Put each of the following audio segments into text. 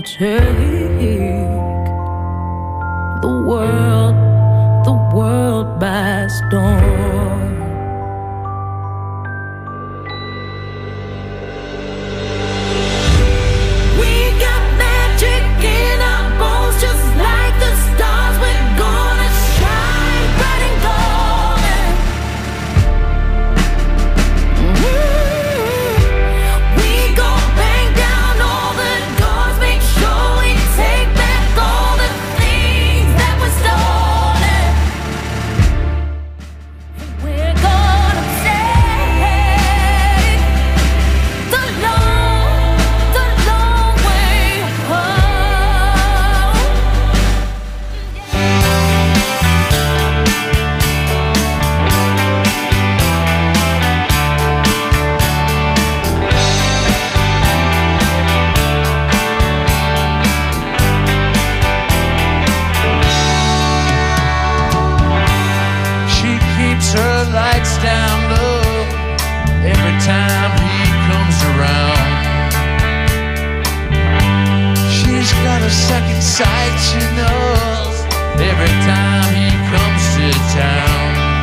take the world by storm. We got magic in our bones, just like the stars. We're gonna shine bright and golden. We gon' bang down all the doors, make sure we take back all the things that were stolen. We're gonna take the long way home. She keeps her lights down low every time he comes around. She's got a second sight, she knows, every time he comes to town.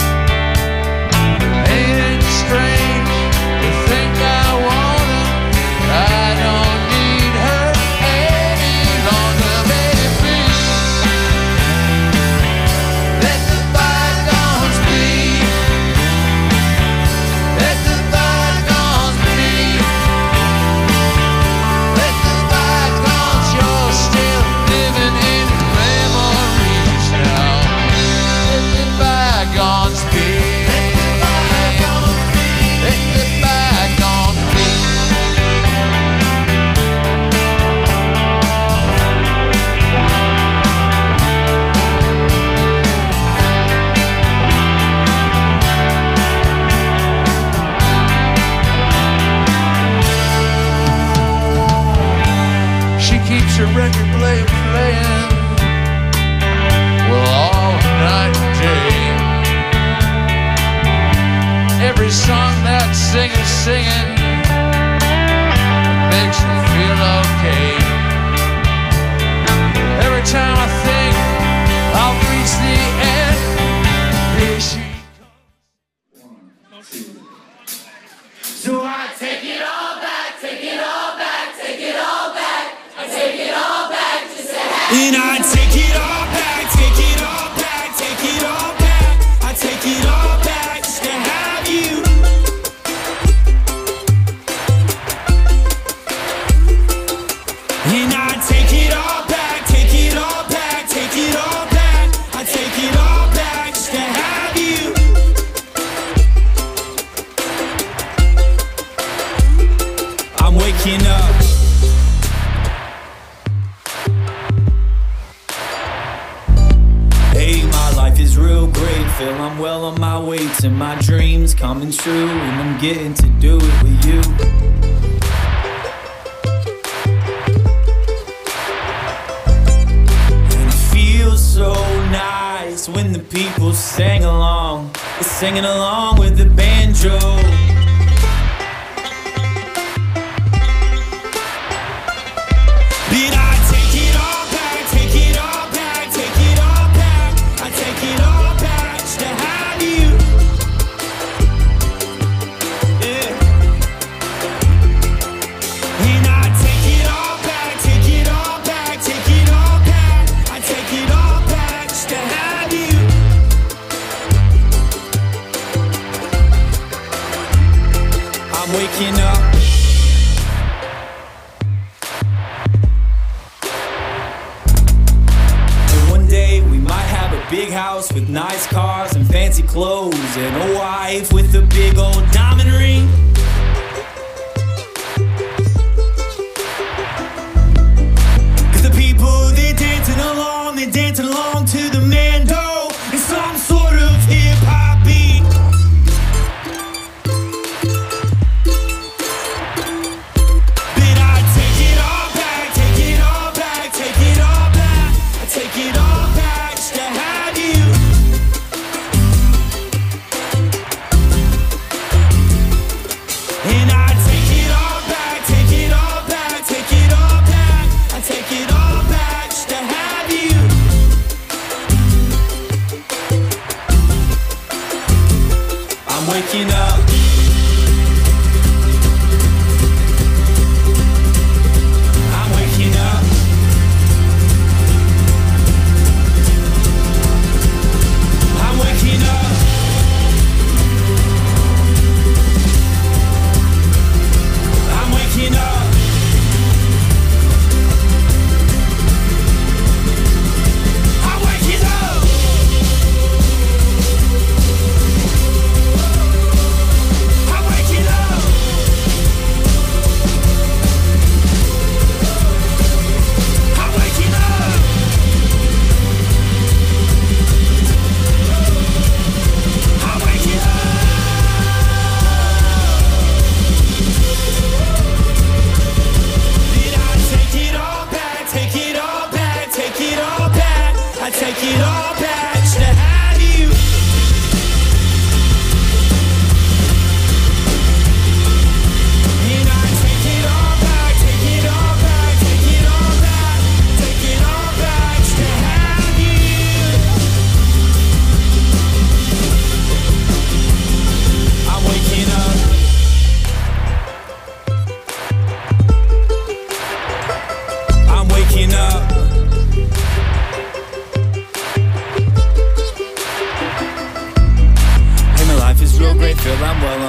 Ain't it strange to think I want her? I don't need her any longer, baby. Let the bygones be. Let the bygones be. Let the bygones, you're still living in memories now. Let the bygones be. Let the bygones be. She keeps her record player playing, well, all night and day. Every song that singer's singing makes me feel okay. Every time I think I'll reach the end, here she comes. So I take it all back, take it all back, take it all back. I take it all back just to have you. And I take it all back, take it all back, take it all back. I take it all back just to have you. And I take it all back, take it all back, take it all back. I take it all back just to have you. I'm waking up. Hey, my life is real great. Feel I'm well on my way to my dreams coming true, and I'm getting to do it with you. And it feels so nice when the people sing along. They're singing along with the banjo. Did I take it all back, take it all back, take it all back. I take it all back just to have you. Yeah. And I take it all back, take it all back, take it all back. I take it all back just to have you. I'm waking up. And one day we might have a big house with nice cars and fancy clothes, and a wife with a big old diamond ring. Cause the people, they're dancing along to the mando and some sort of hip-hop beat. But I take it all back, take it all back, take it all back. I take it all back just to have you.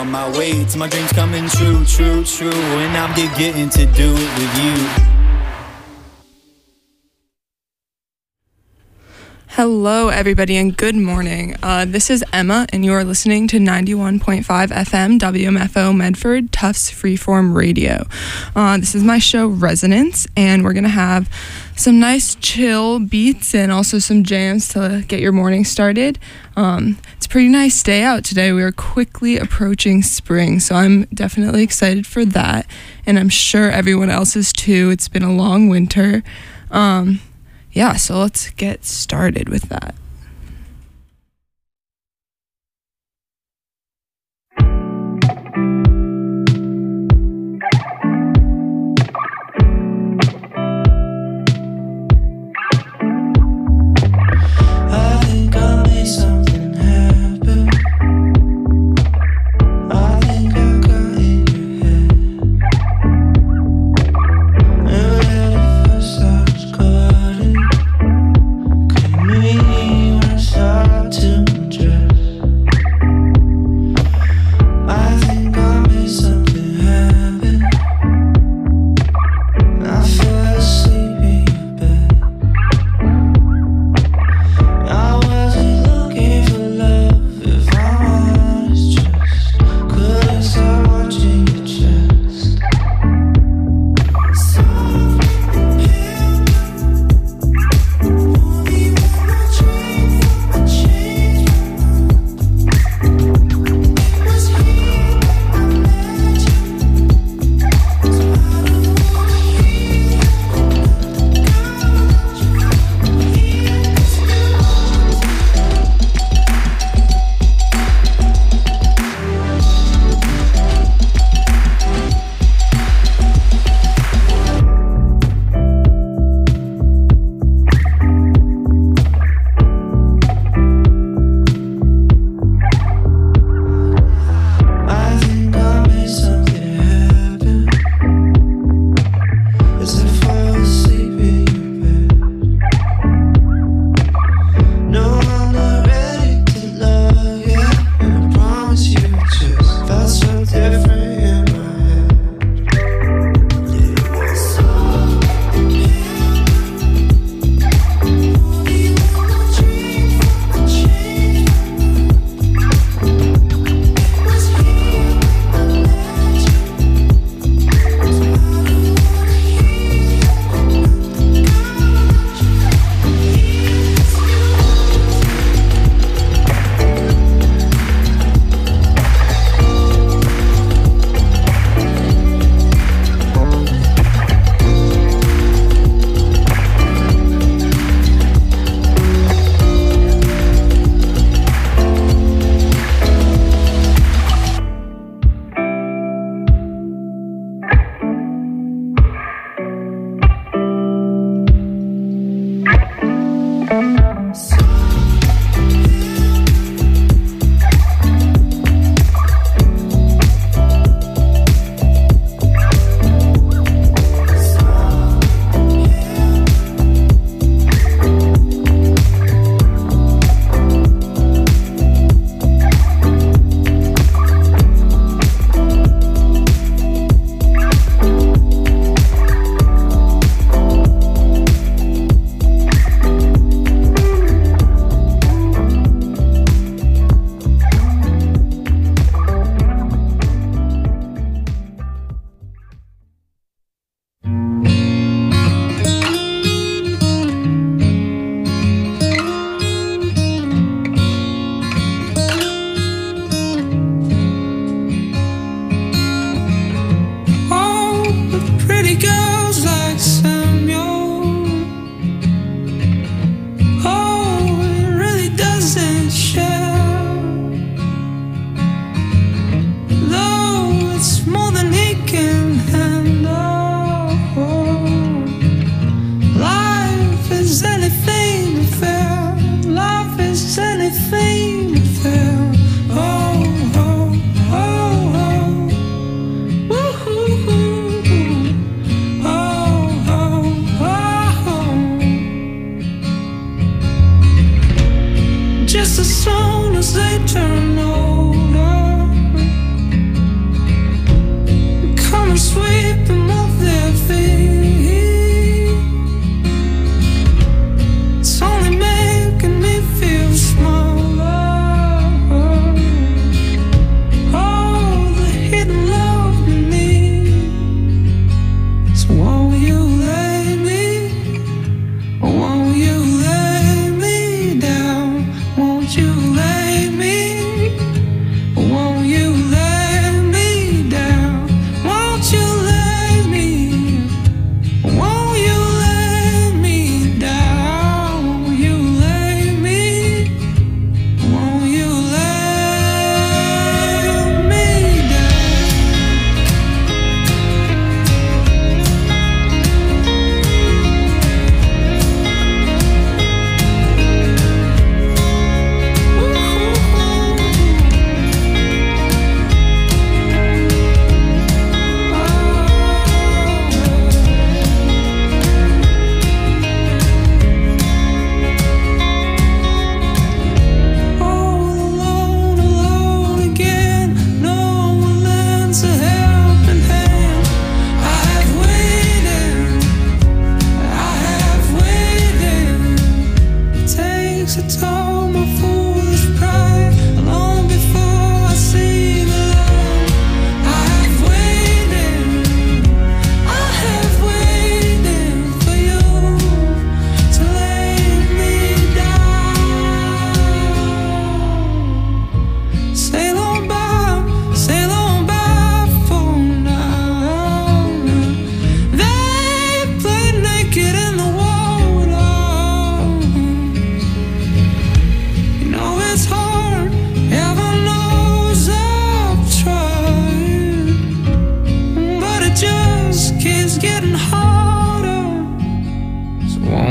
on my way to my dreams coming true, true, true. And I'm getting to do it with you. Hello, everybody, and good morning. This is Emma, and you are listening to 91.5 FM WMFO Medford Tufts Freeform Radio. This is my show, Resonance, and we're going to have some nice chill beats and also some jams to get your morning started. It's a pretty nice day out today. We are quickly approaching spring, so I'm definitely excited for that, and I'm sure everyone else is too. It's been a long winter. Yeah, so let's get started with that. I think I made something happen. I think I got in your head. Never had a first I was caught in. Couldn't read.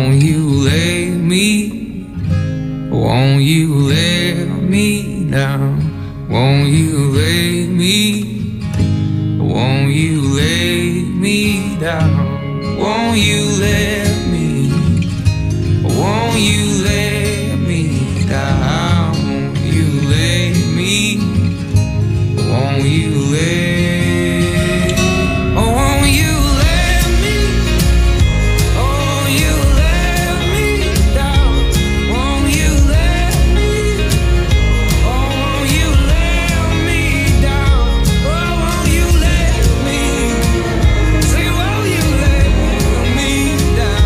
Won't you lay me? Won't you lay me down? Won't you lay me? Won't you lay me down? Won't you let me? Won't you let me down? Won't you lay me? Won't you lay? Oh, won't you let me? Oh, you let me down. Won't you let me? Oh, won't you let me down? Oh, won't you let me? Say, won't you let me down?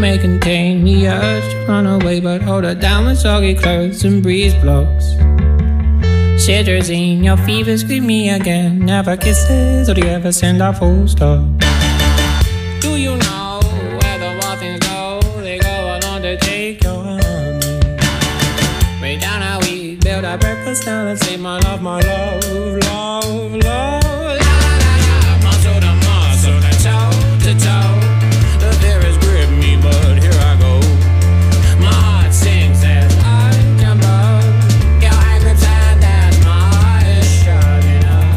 may contain the urge to run away, but hold her down with soggy clothes and breeze blocks. Cetirizine, your fever scream me again. Never kisses, or do you ever send a full stop? Do you know where the wild things go? They go along to take your honey. Way down how we build our breakfast down and say my love, love, love. La la la, muscle to muscle, and toe to toe. The fear has gripped me, but here I go. My heart sings as I jump up. Your hand tied as my eyes shutting up.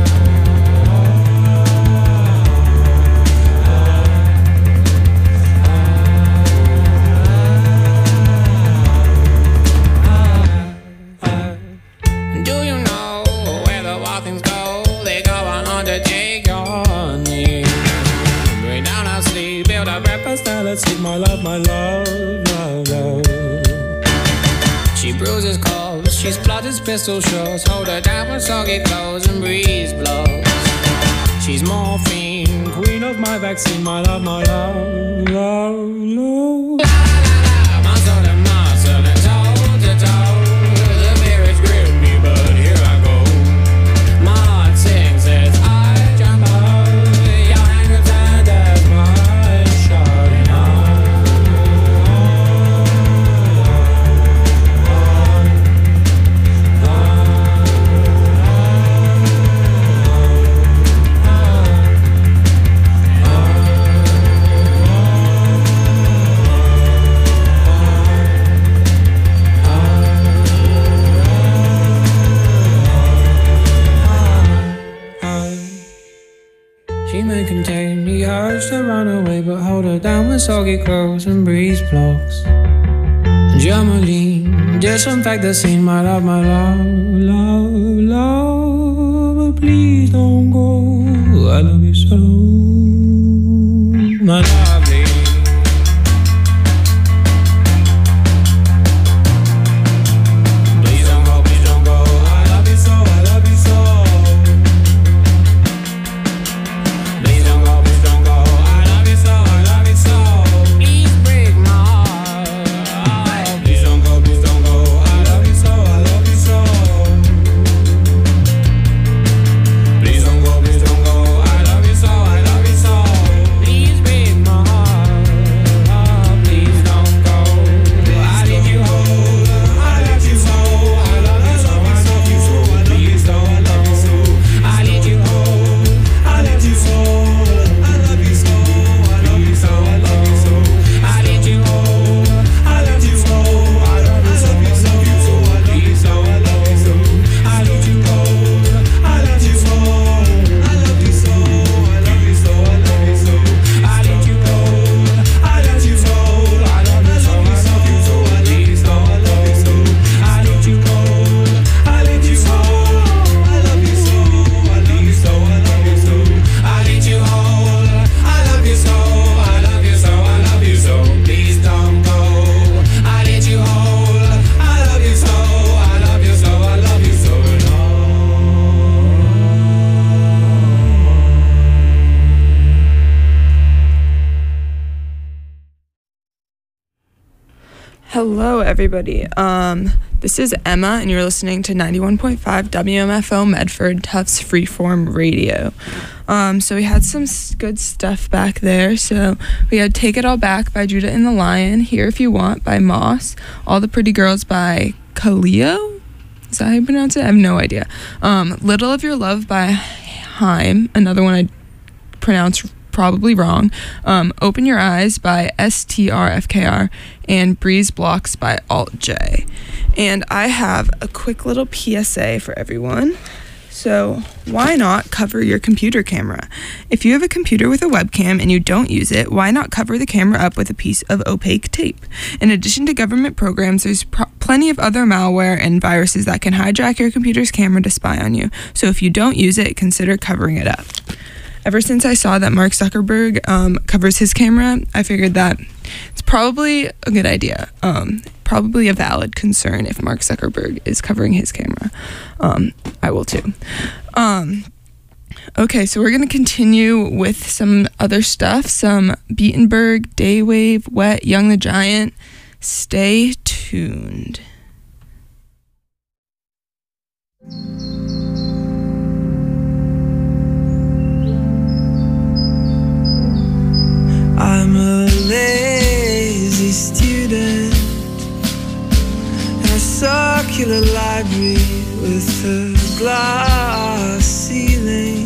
Do you know where the wild things go? They go on to take your honey. Bring down our sleep, build a breakfast now. Let's sleep, my love, love, love. She bruises calls, she splutters pistol shots. Hold her down with soggy clothes and breeze blows. She's morphine, queen of my vaccine, my love, love, love. La la la, muscle to muscle and toe to toe. The fear has gripped me, but here I go. My heart sings as I jump up. Your hand is tied as my eyes shutting up. She may contain the urge to run away, but hold her down with soggy clothes and breeze blocks. Germaline, disinfect the scene, my love, love, love. But please don't go, I love you so, my lovely. Please don't go, I love you so, I love you so. Please don't go, I love you so, I love you so. Please break my heart. Please don't go, I love you so, I love you so. Please don't go, I love you so, I love you so. Please break my heart. Please don't go. I need you hold, I love you so, I love you so, I love you so. Please don't, I love you so. I need you hold, I love you so, I love you so, I love you so, I love you so. I need you hold, I love you so, I love you so, I love you so, I love you so, I love you so. I need you hold, I love you so, I love you so, I love you so, I love you so. I need you hold, I love you so, I love you so, I love you so, I love you so, I love you so. I need you hold, I love you so, I love you so, I love you so, I love you so. I need you hold, I love you so, I love you so, I love you so. Please don't go. I need you hold, I love you so, I love you so, I love you so. Hello, everybody. This is Emma, and you're listening to 91.5 WMFO Medford Tufts Freeform Radio. So we had some good stuff back there. So we had Take It All Back by Judah and the Lion, Here If You Want by Moss, All the Pretty Girls by Kaleo. Is that how you pronounce it? I have no idea. Little of Your Love by Haim, another one I pronounced probably wrong. Open Your Eyes by STRFKR, and Breeze Blocks by Alt J. And I have a quick little PSA for everyone. So why not cover your computer camera? If you have a computer with a webcam and you don't use it, why not cover the camera up with a piece of opaque tape? In addition to government programs, there's plenty of other malware and viruses that can hijack your computer's camera to spy on you. So if you don't use it, consider covering it up. Ever since I saw that Mark Zuckerberg covers his camera, I figured that it's probably a good idea. Probably a valid concern if Mark Zuckerberg is covering his camera. I will too. Okay, so we're going to continue with some other stuff. Some Beatenberg, Daywave, Wet, Young the Giant. Stay tuned. I'm a lazy student in a circular library with a glass ceiling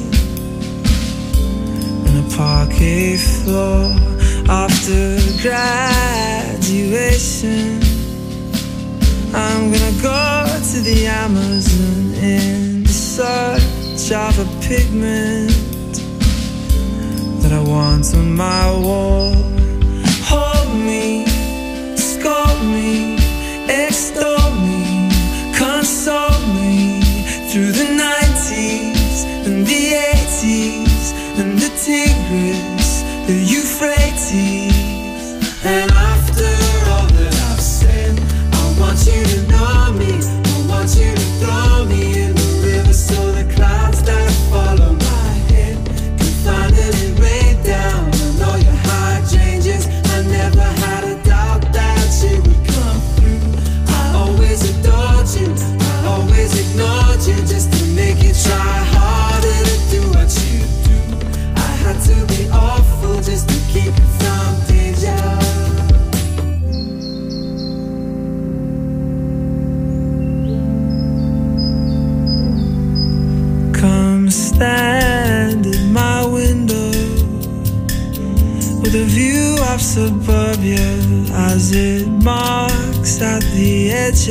and a parquet floor. After graduation, I'm gonna go to the Amazon in search of a pigment that I want on my wall. Hold me, scold me, extol me, console me through the 90s and the 80s and the Tigris, the Euphrates. And after all that I've said, I want you to know me, I want you to throw me in the river so the clouds that follow my head can finally rain down on all your hydrangeas. I never had a doubt that you would come through. I always adored you, I always ignored you just to make you try harder to do what you do. I had to be awful just to keep you from danger. Come stand at my window with a view of suburbia as it marks at the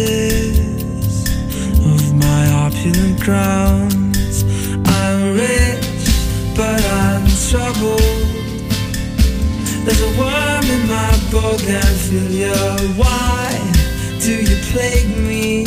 edges of my opulent grounds. I'm rich, but I'm troubled. There's a worm in my bougainvillea. Why do you plague me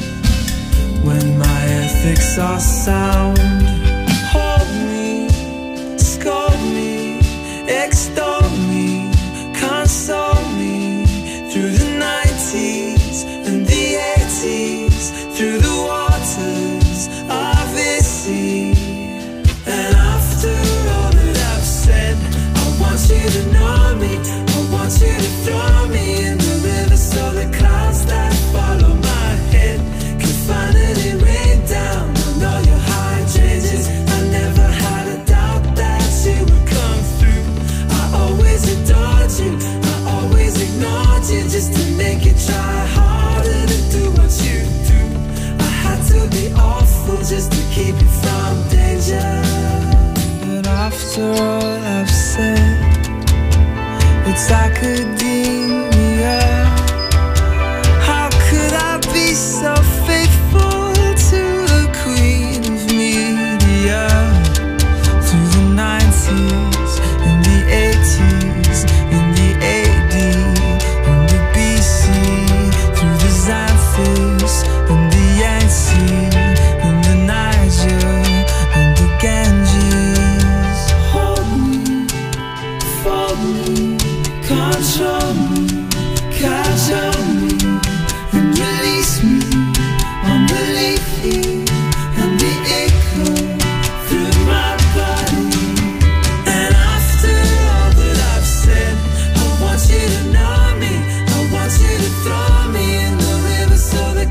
when my ethics are sound? Hold me, scold me, extol me, console me through the 90s and the 80s, through the waters of this sea. And after all that I've said, I want you to know me, I want you to throw me in the river so the clouds that follow my head can finally rain down on all your hydrangeas. I never had a doubt that you would come through. I always adored you, I always ignored you just to make you try harder to do what you do. I had to be awful just to keep you from danger. But after all I've said, it's academia. How could I be so faithful to the queen of media? Through the 90s and the 80s and the AD and the BC, through the Xanthus and the Yangtze and the Niger and the Ganges. Hold me, fold me, control me, cajole me, and release me, unbelieving, and the echo through my body. And after all that I've said, I want you to know me, I want you to throw me in the river so the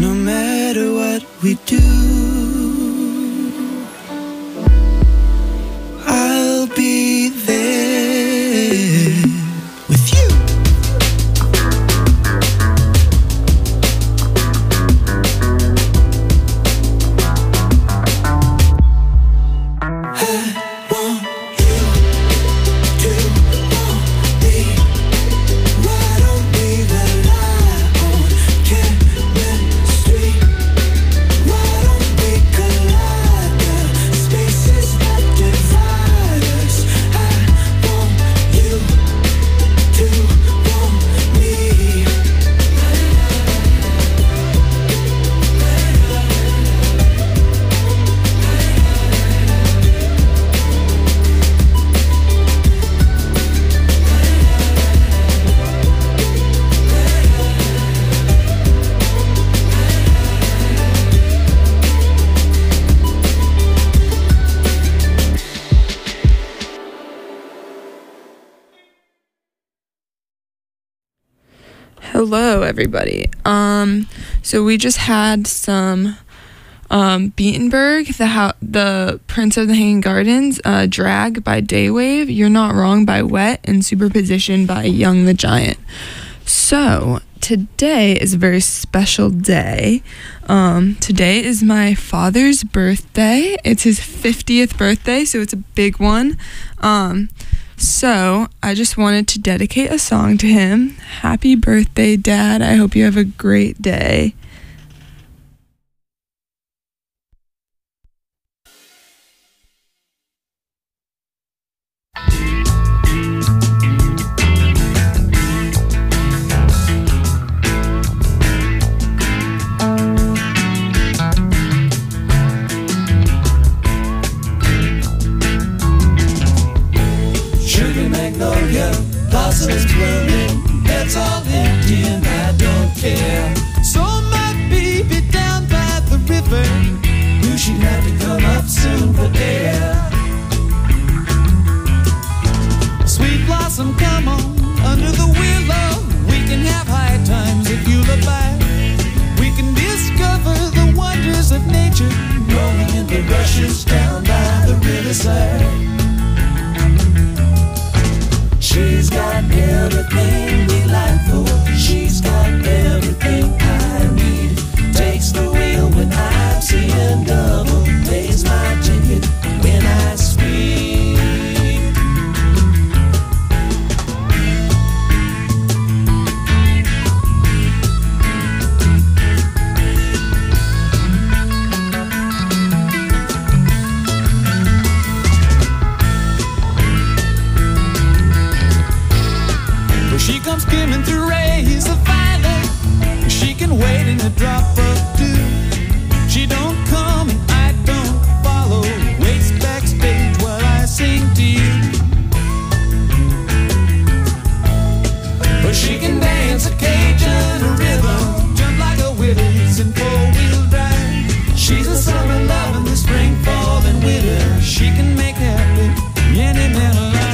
no matter what we do, I'll be there with you. Hello, everybody. So we just had some Beatenberg, the Prince of the Hanging Gardens, Drag by Daywave, You're Not Wrong by Wet, and Superposition by Young the Giant. So today is a very special day. Today is my father's birthday. It's his 50th birthday, so it's a big one. So I just wanted to dedicate a song to him. Happy birthday, Dad. I hope you have a great day. Sugar magnolia, blossoms blooming, heads all empty and I don't care. So my baby down by the river knew she'd have to come up soon for air. Sweet blossom, come on, under the willow, we can have high times if you look back. We can discover the wonders of nature, rolling in the rushes down by the riverside. She's got everything delightful. She's got everything I need. Takes the wheel when I'm seeing double. Pays my ticket when I speak. She comes skimming through rays of violet. She can wait in a drop of dew. She don't come and I don't follow. Waits backstage while I sing to you. But she can dance a Cajun rhythm, jump like a Willis in four-wheel drive. She's a summer love in the spring, fall, and winter. She can make happy any man alive.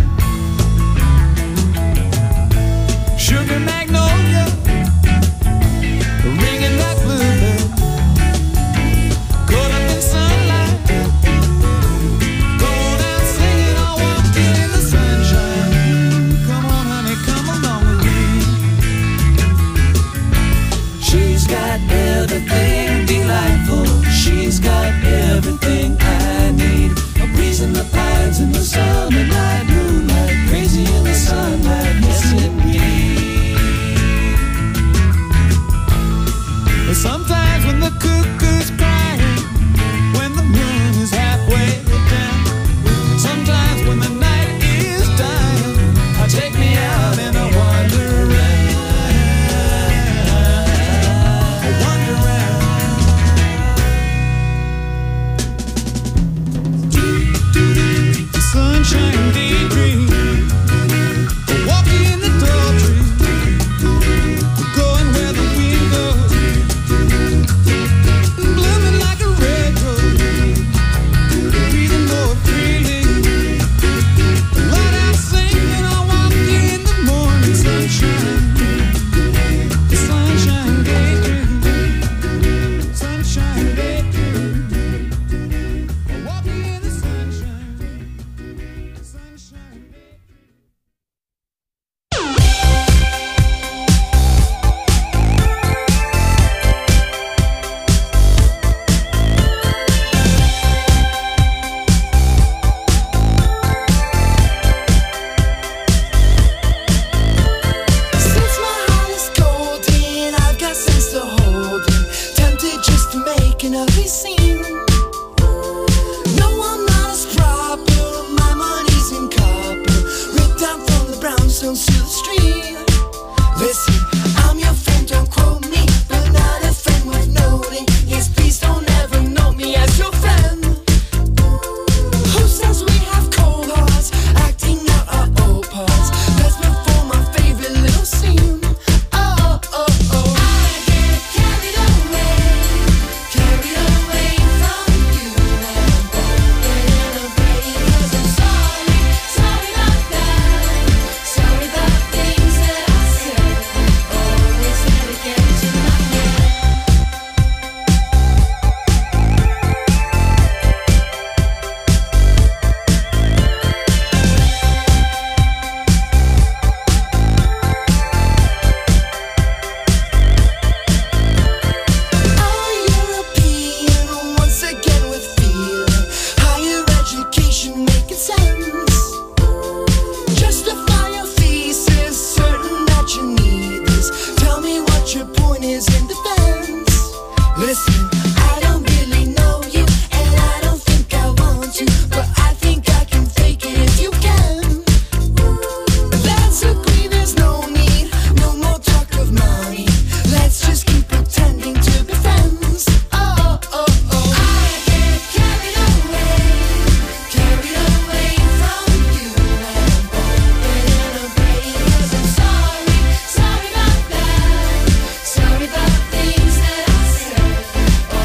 Sugar magnolia, ringing like bluebird, caught up in sunlight, going out singing or walking in the sunshine. Come on, honey, come along with me. She's got everything delightful. She's got everything I need. A breeze in the pines in the summer night, moonlight, crazy in the sunlight, yes indeed. Sometimes when the cuckoo's crying, when the moon is halfway down, sometimes when the night is dying, take me out and I wander around. Sunshine daydream, walking in the tall tree, going where the wind goes. Blue cannot be seen. No, I'm not as proper. My money's in copper, ripped down from the brownstones to the street. Listen, I'm your friend, don't quote me, but not a friend worth noting. Yes, please don't ever note me as your friend. Who says we have cold hearts, acting out our old parts? Let's perform our favorite little scene. Oh, oh, oh. I get carried away from you. And I'm open and I'm brave, 'cause I'm sorry, sorry about that. Sorry about things that I said. Always had to get to my head. I'm European, once again with fear. Higher education making sense. Justify your thesis, certain that you need this. Tell me what your point is in defense. Listen, I don't really know you, and I don't think I want to, but I think I can fake it if you can. Let's agree there's no need, no more talk of money. Let's just keep pretending to be friends. Oh, oh, oh. I get carried away from you. And I'm open and I'm brave, 'cause I'm sorry, sorry about that. Sorry about things that I said.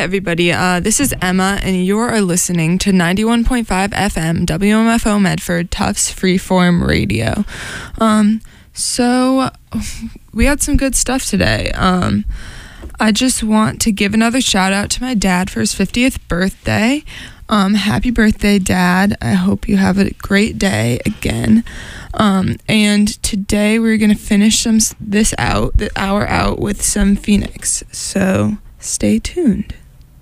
everybody. This is Emma, and you are listening to 91.5 FM WMFO Medford Tufts Freeform Radio. So we had some good stuff today. I just want to give another shout out to my dad for his 50th birthday. Happy birthday, Dad. I hope you have a great day again. And today we're going to finish the hour out with some Phoenix. So stay tuned.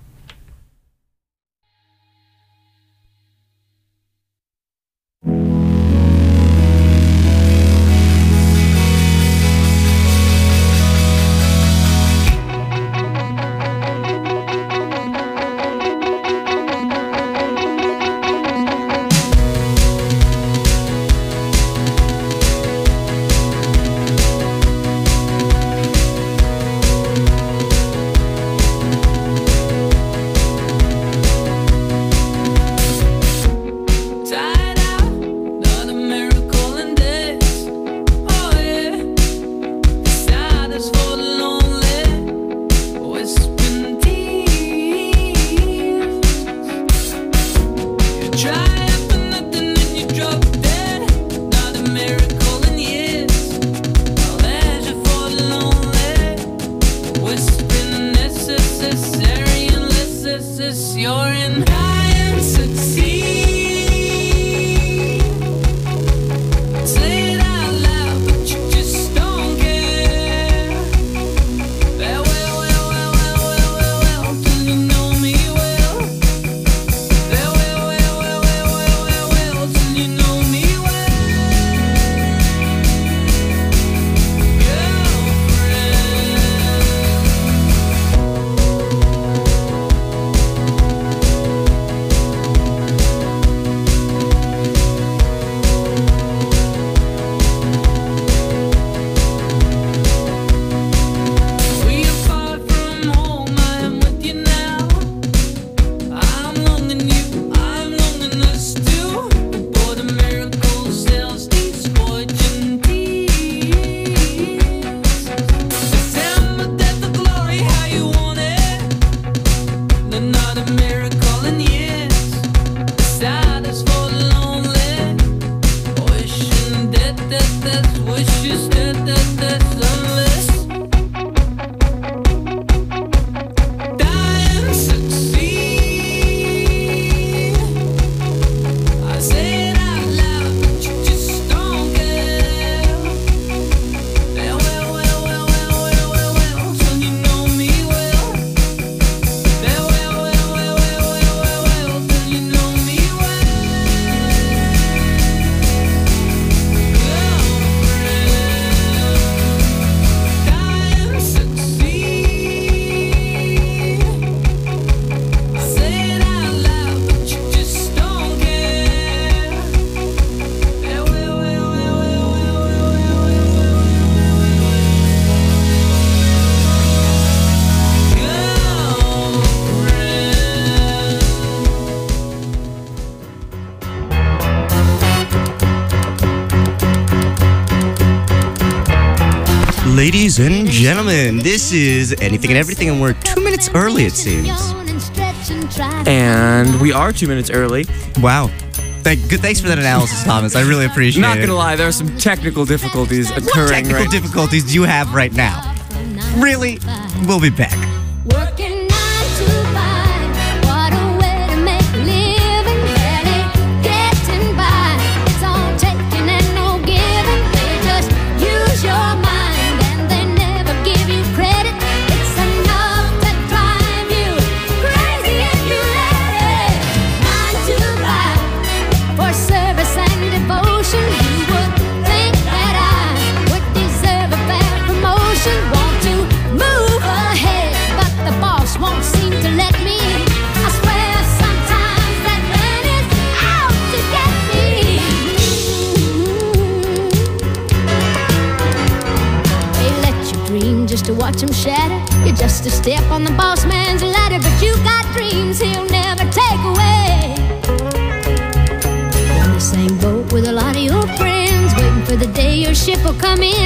Ladies and gentlemen, this is Anything and Everything, and we're 2 minutes early, it seems. And we are 2 minutes early. Wow. Thanks for that analysis, Thomas. I really appreciate it. Not gonna lie, there are some technical difficulties occurring What technical right difficulties do you have right now? Really? We'll be back. Working 9 to 5, what a way to make a living, barely getting by. It's all taking and no giving. They just use your mind and they never give you credit. It's enough to drive you crazy if you let it. 9 to 5 for service and devotion. You would think that I would deserve a fair promotion. Want to move ahead, but the boss won't seem to let me. I swear sometimes that man is out to get me. They let you dream just to watch him shatter. You're just a step on the boss man's ladder, but you got dreams he'll never take away. You're in the same boat with a lot of your friends, waiting for the day your ship will come in.